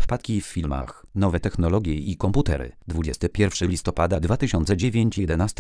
Wpadki w filmach, nowe technologie i komputery. 21 listopada 2009,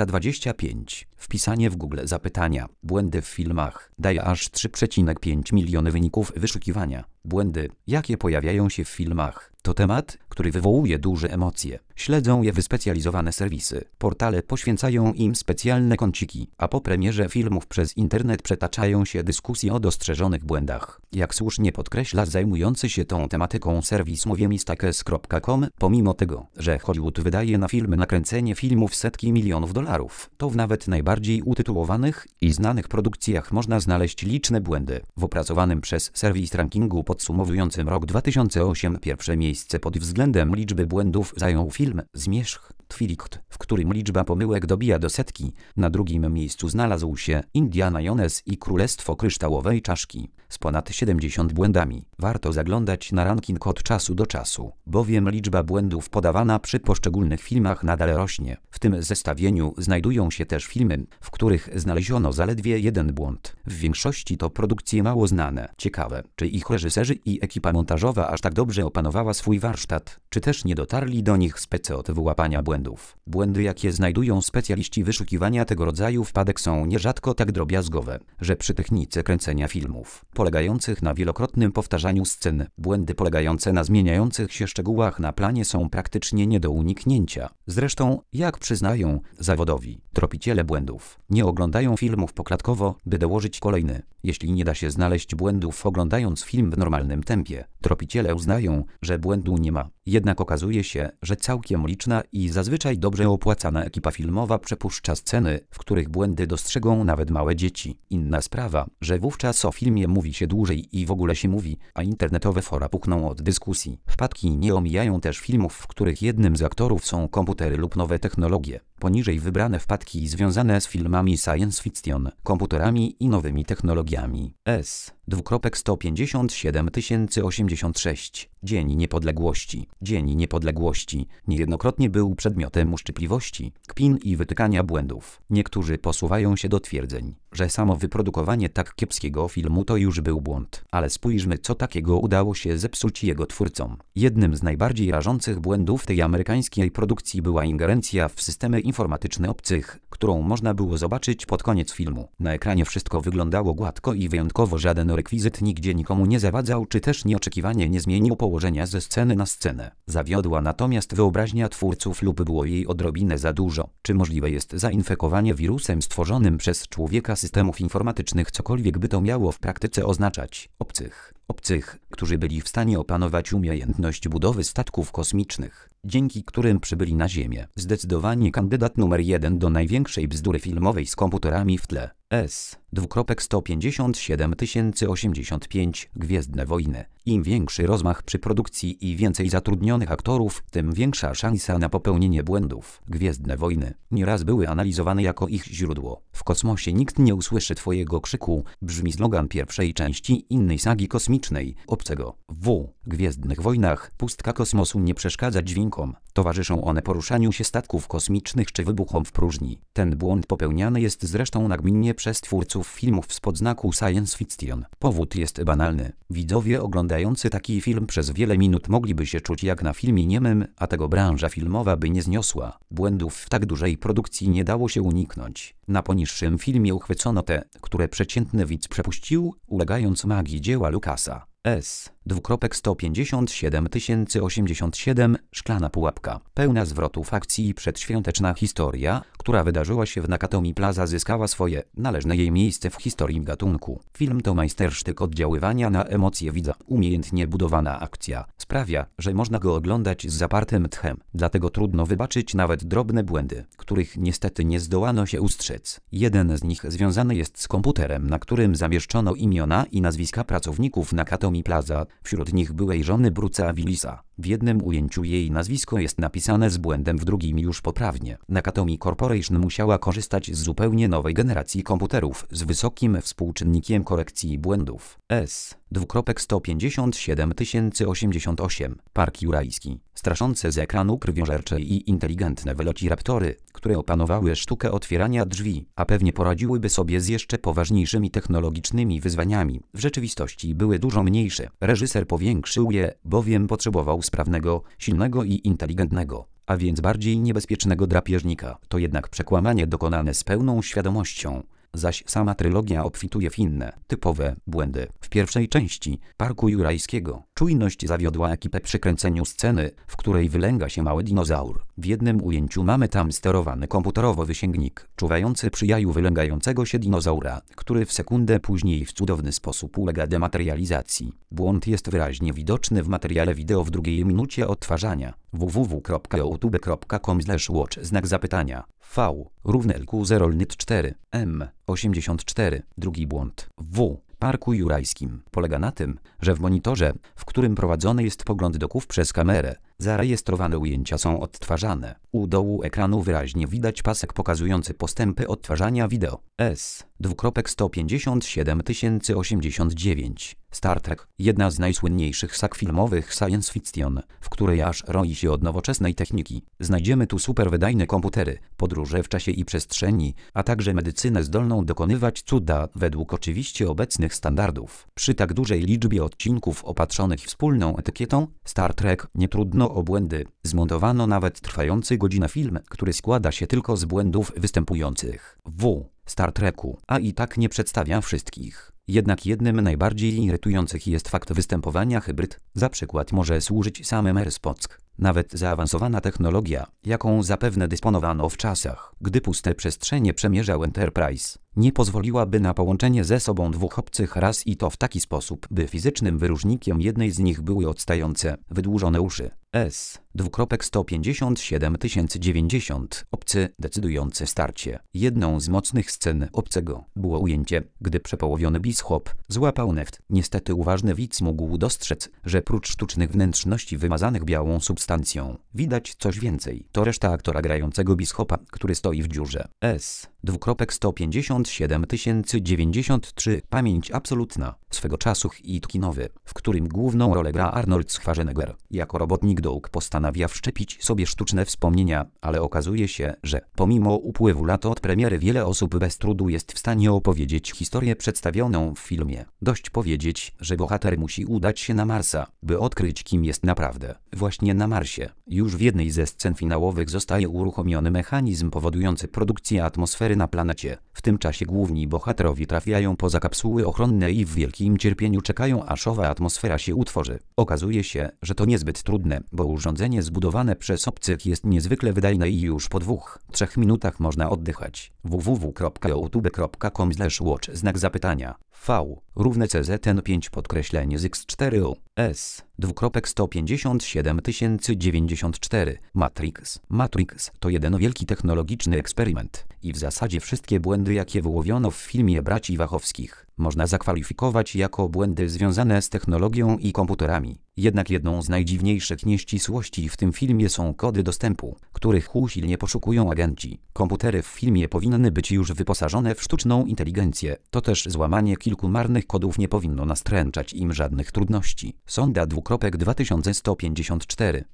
11:25. Wpisanie w Google zapytania. Błędy w filmach. Daje aż 3,5 miliony wyników wyszukiwania. Błędy, jakie pojawiają się w filmach. To temat, który wywołuje duże emocje. Śledzą je wyspecjalizowane serwisy. Portale poświęcają im specjalne kąciki, a po premierze filmów przez internet przetaczają się dyskusje o dostrzeżonych błędach. Jak słusznie podkreśla zajmujący się tą tematyką serwis moviemistakes.com, pomimo tego, że Hollywood wydaje na filmy nakręcenie filmów setki milionów dolarów, to w nawet najbardziej utytułowanych i znanych produkcjach można znaleźć liczne błędy. W opracowanym przez serwis rankingu podsumowującym rok 2008 pierwsze miejsce pod względem liczby błędów zajął film Zmierzch Twilight, w którym liczba pomyłek dobija do setki. Na drugim miejscu znalazł się Indiana Jones i Królestwo Kryształowej Czaszki z ponad 70 błędami. Warto zaglądać na ranking od czasu do czasu, bowiem liczba błędów podawana przy poszczególnych filmach nadal rośnie. W tym zestawieniu znajdują się też filmy, w których znaleziono zaledwie jeden błąd. W większości to produkcje mało znane. Ciekawe, czy ich reżyserzy i ekipa montażowa aż tak dobrze opanowała swój warsztat, czy też nie dotarli do nich spece od wyłapania błędów. Błędy, jakie znajdują specjaliści wyszukiwania tego rodzaju wpadek, są nierzadko tak drobiazgowe, że przy technice kręcenia filmów, polegających na wielokrotnym powtarzaniu scen, błędy polegające na zmieniających się szczegółach na planie są praktycznie nie do uniknięcia. Zresztą, jak przyznają zawodowi tropiciele błędów, nie oglądają filmów poklatkowo, by dołożyć kolejny. Jeśli nie da się znaleźć błędów oglądając film w normalnym tempie, tropiciele uznają, że błędu nie ma. Jednak okazuje się, że całkiem liczna i zazwyczaj dobrze opłacana ekipa filmowa przepuszcza sceny, w których błędy dostrzegą nawet małe dzieci. Inna sprawa, że wówczas o filmie mówi się dłużej i w ogóle się mówi, a internetowe fora pukną od dyskusji. Wpadki nie omijają też filmów, w których jednym z aktorów są komputery lub nowe technologie. Poniżej wybrane wpadki związane z filmami science fiction, komputerami i nowymi technologiami. S:157 086. Dzień Niepodległości. Dzień Niepodległości niejednokrotnie był przedmiotem uszczypliwości, kpin i wytykania błędów. Niektórzy posuwają się do twierdzeń, że samo wyprodukowanie tak kiepskiego filmu to już był błąd. Ale spójrzmy, co takiego udało się zepsuć jego twórcom. Jednym z najbardziej rażących błędów tej amerykańskiej produkcji była ingerencja w systemy informatyczne obcych, którą można było zobaczyć pod koniec filmu. Na ekranie wszystko wyglądało gładko i wyjątkowo żaden rekwizyt nigdzie nikomu nie zawadzał, czy też nieoczekiwanie nie zmienił położenia ze sceny na scenę. Zawiodła natomiast wyobraźnia twórców lub było jej odrobinę za dużo. Czy możliwe jest zainfekowanie wirusem stworzonym przez człowieka systemów informatycznych, cokolwiek by to miało w praktyce oznaczać? Obcych, którzy byli w stanie opanować umiejętność budowy statków kosmicznych, dzięki którym przybyli na Ziemię. Zdecydowanie kandydat numer 1 do największej bzdury filmowej z komputerami w tle. S:157 085. Gwiezdne Wojny. Im większy rozmach przy produkcji i więcej zatrudnionych aktorów, tym większa szansa na popełnienie błędów. Gwiezdne Wojny nieraz były analizowane jako ich źródło. W kosmosie nikt nie usłyszy twojego krzyku, brzmi slogan pierwszej części innej sagi kosmicznej, Obcego. W Gwiezdnych Wojnach pustka kosmosu nie przeszkadza dźwiękom. Towarzyszą one poruszaniu się statków kosmicznych czy wybuchom w próżni. Ten błąd popełniany jest zresztą nagminnie przez twórców filmów spod znaku science fiction. Powód jest banalny. Widzowie oglądający taki film przez wiele minut mogliby się czuć jak na filmie niemym, a tego branża filmowa by nie zniosła. Błędów w tak dużej produkcji nie dało się uniknąć. Na poniższym filmie uchwycono te, które przeciętny widz przepuścił, ulegając magii dzieła Lucasa. S:157 087. Szklana pułapka. Pełna zwrotów akcji i przedświąteczna historia, która wydarzyła się w Nakatomi Plaza, zyskała swoje należne jej miejsce w historii gatunku. Film to majstersztyk oddziaływania na emocje widza. Umiejętnie budowana akcja sprawia, że można go oglądać z zapartym tchem. Dlatego trudno wybaczyć nawet drobne błędy, których niestety nie zdołano się ustrzec. Jeden z nich związany jest z komputerem, na którym zamieszczono imiona i nazwiska pracowników Nakatomi Plaza, wśród nich byłej żony Bruce'a Willisa. W jednym ujęciu jej nazwisko jest napisane z błędem, w drugim już poprawnie. Nakatomi Corporation musiała korzystać z zupełnie nowej generacji komputerów z wysokim współczynnikiem korekcji błędów. S:157 088. Park Jurajski. Straszące z ekranu krwiożercze i inteligentne velociraptory, które opanowały sztukę otwierania drzwi, a pewnie poradziłyby sobie z jeszcze poważniejszymi technologicznymi wyzwaniami, w rzeczywistości były dużo mniejsze. Reżyser powiększył je, bowiem potrzebował sprawnego, silnego i inteligentnego, a więc bardziej niebezpiecznego drapieżnika. To jednak przekłamanie dokonane z pełną świadomością, zaś sama trylogia obfituje w inne, typowe błędy. W pierwszej części Parku Jurajskiego czujność zawiodła ekipę przy kręceniu sceny, w której wylęga się mały dinozaur. W jednym ujęciu mamy tam sterowany komputerowo wysięgnik, czuwający przy jaju wylęgającego się dinozaura, który w sekundę później w cudowny sposób ulega dematerializacji. Błąd jest wyraźnie widoczny w materiale wideo w drugiej minucie odtwarzania. www.youtube.com/watch V równe LQ0LNIT4 M84. Drugi błąd w Parku Jurajskim polega na tym, że w monitorze, w którym prowadzony jest pogląd do kół przez kamerę, zarejestrowane ujęcia są odtwarzane. U dołu ekranu wyraźnie widać pasek pokazujący postępy odtwarzania wideo. S2.57089 Star Trek, jedna z najsłynniejszych sag filmowych science fiction, w której aż roi się od nowoczesnej techniki. Znajdziemy tu superwydajne komputery, podróże w czasie i przestrzeni, a także medycynę zdolną dokonywać cuda według oczywiście obecnych standardów. Przy tak dużej liczbie odcinków opatrzonych wspólną etykietą Star Trek nie trudno o błędy. Zmontowano nawet trwający godzinę film, który składa się tylko z błędów występujących w Star Treku, a i tak nie przedstawia wszystkich. Jednak jednym najbardziej irytujących jest fakt występowania hybryd. Za przykład może służyć sam Spock. Nawet zaawansowana technologia, jaką zapewne dysponowano w czasach, gdy puste przestrzenie przemierzał Enterprise, nie pozwoliłaby na połączenie ze sobą dwóch obcych ras i to w taki sposób, by fizycznym wyróżnikiem jednej z nich były odstające, wydłużone uszy. S2.57090 Obcy decydujące starcie. Jedną z mocnych scen Obcego było ujęcie, gdy przepołowiony Bishop złapał neft. Niestety uważny widz mógł dostrzec, że prócz sztucznych wnętrzności wymazanych białą substancją, widać coś więcej. To reszta aktora grającego Bishopa, który stoi w dziurze. S2.157 Pamięć absolutna. Swego czasu hit kinowy, w którym główną rolę gra Arnold Schwarzenegger. Jako robotnik Doug postanawia wszczepić sobie sztuczne wspomnienia, ale okazuje się, że pomimo upływu lat od premiery wiele osób bez trudu jest w stanie opowiedzieć historię przedstawioną w filmie. Dość powiedzieć, że bohater musi udać się na Marsa, by odkryć, kim jest naprawdę. Właśnie na Marsie. Już w jednej ze scen finałowych zostaje uruchomiony mechanizm powodujący produkcję atmosfery na planecie. W tym czasie główni bohaterowie trafiają poza kapsuły ochronne i w wielkim cierpieniu czekają, aż owa atmosfera się utworzy. Okazuje się, że to niezbyt trudne, bo urządzenie zbudowane przez obcych jest niezwykle wydajne i już po 2-3 minutach można oddychać. www.youtube.com/watch V równe CZN5 S2.157 Matrix to jeden wielki technologiczny eksperyment i w zasadzie wszystkie błędy, jakie wyłowiono w filmie braci Wachowskich, można zakwalifikować jako błędy związane z technologią i komputerami. Jednak jedną z najdziwniejszych nieścisłości w tym filmie są kody dostępu, których usilnie poszukują agenci. Komputery w filmie powinny być już wyposażone w sztuczną inteligencję. To też złamanie kilku marnych kodów nie powinno nastręczać im żadnych trudności. Sonda 2154